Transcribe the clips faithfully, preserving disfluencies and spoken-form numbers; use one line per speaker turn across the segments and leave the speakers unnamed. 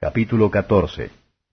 Capítulo catorce.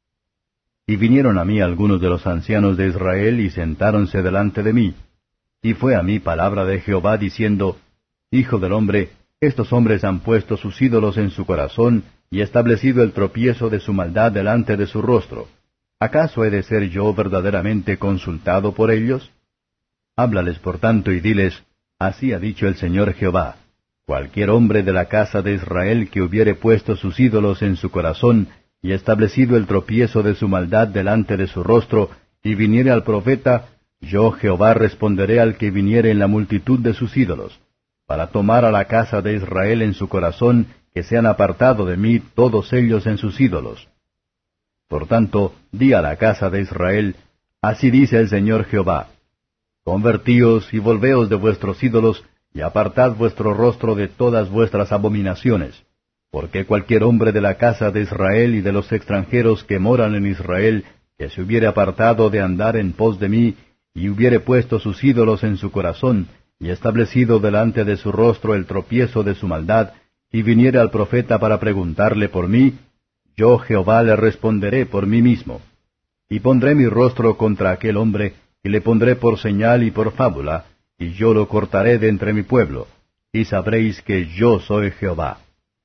Y vinieron a mí algunos de los ancianos de Israel, y sentáronse delante de mí. Y fue a mí palabra de Jehová, diciendo, Hijo del hombre, estos hombres han puesto sus ídolos en su corazón, y establecido el tropiezo de su maldad delante de su rostro. ¿Acaso he de ser yo verdaderamente consultado por ellos? Háblales por tanto, y diles, Así ha dicho el Señor Jehová. Cualquier hombre de la casa de Israel que hubiere puesto sus ídolos en su corazón, y establecido el tropiezo de su maldad delante de su rostro, y viniere al profeta, yo Jehová responderé al que viniere en la multitud de sus ídolos, para tomar a la casa de Israel en su corazón, que se han apartado de mí todos ellos en sus ídolos. Por tanto, di a la casa de Israel, Así dice el Señor Jehová, Convertíos y volveos de vuestros ídolos, y apartad vuestro rostro de todas vuestras abominaciones, porque cualquier hombre de la casa de Israel y de los extranjeros que moran en Israel, que se hubiere apartado de andar en pos de mí, y hubiere puesto sus ídolos en su corazón, y establecido delante de su rostro el tropiezo de su maldad, y viniere al profeta para preguntarle por mí, yo Jehová le responderé por mí mismo. Y pondré mi rostro contra aquel hombre, y le pondré por señal y por fábula, y yo lo cortaré de entre mi pueblo, y sabréis que yo soy Jehová.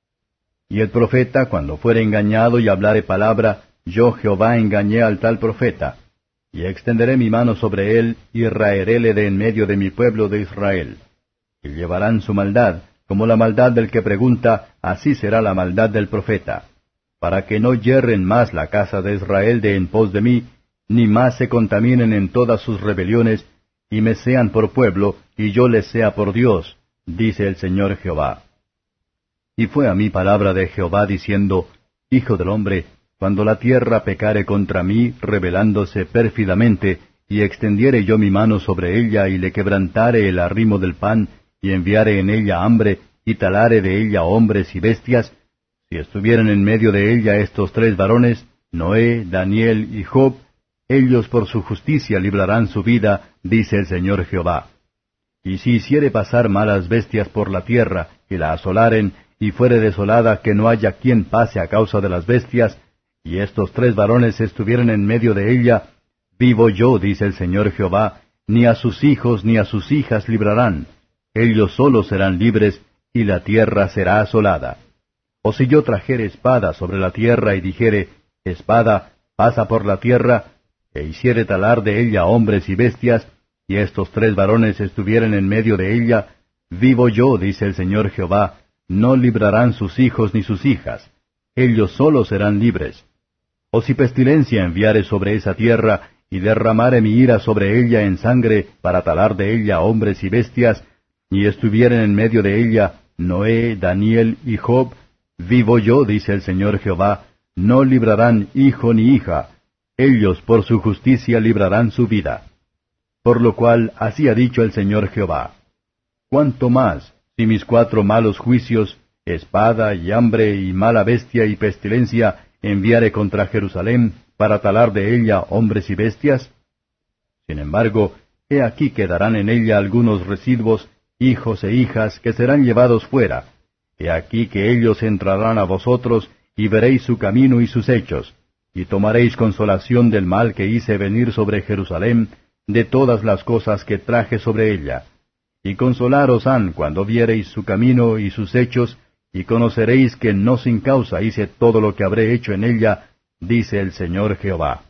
Y el profeta, cuando fuere engañado y hablare palabra, yo Jehová engañé al tal profeta, y extenderé mi mano sobre él, y raeréle de en medio de mi pueblo de Israel. Y llevarán su maldad, como la maldad del que pregunta, así será la maldad del profeta, para que no yerren más la casa de Israel de en pos de mí, ni más se contaminen en todas sus rebeliones, y me sean por pueblo, y yo les sea por Dios, dice el Señor Jehová. Y fue a mí palabra de Jehová diciendo, Hijo del hombre, cuando la tierra pecare contra mí, rebelándose pérfidamente, y extendiere yo mi mano sobre ella, y le quebrantare el arrimo del pan, y enviare en ella hambre, y talare de ella hombres y bestias, si estuvieran en medio de ella estos tres varones, Noé, Daniel y Job, ellos por su justicia librarán su vida, dice el Señor Jehová. Y si hiciere pasar malas bestias por la tierra, y la asolaren, y fuere desolada que no haya quien pase a causa de las bestias, y estos tres varones estuvieran en medio de ella, vivo yo, dice el Señor Jehová, ni a sus hijos ni a sus hijas librarán, ellos solos serán libres, y la tierra será asolada. O si yo trajere espada sobre la tierra y dijere, espada, pasa por la tierra, e hiciere talar de ella hombres y bestias, y estos tres varones estuvieran en medio de ella, vivo yo, dice el Señor Jehová, no librarán sus hijos ni sus hijas, ellos solos serán libres. O si pestilencia enviare sobre esa tierra, y derramare mi ira sobre ella en sangre, para talar de ella hombres y bestias, y estuvieren en medio de ella Noé, Daniel y Job, vivo yo, dice el Señor Jehová, no librarán hijo ni hija, ellos por su justicia librarán su vida. Por lo cual así ha dicho el Señor Jehová, ¿cuánto más, si mis cuatro malos juicios, espada y hambre y mala bestia y pestilencia, enviare contra Jerusalén, para talar de ella hombres y bestias? Sin embargo, he aquí quedarán en ella algunos residuos, hijos e hijas, que serán llevados fuera. He aquí que ellos entrarán a vosotros, y veréis su camino y sus hechos, y tomaréis consolación del mal que hice venir sobre Jerusalén, de todas las cosas que traje sobre ella. Y consolaros han cuando viereis su camino y sus hechos, y conoceréis que no sin causa hice todo lo que habré hecho en ella, dice el Señor Jehová.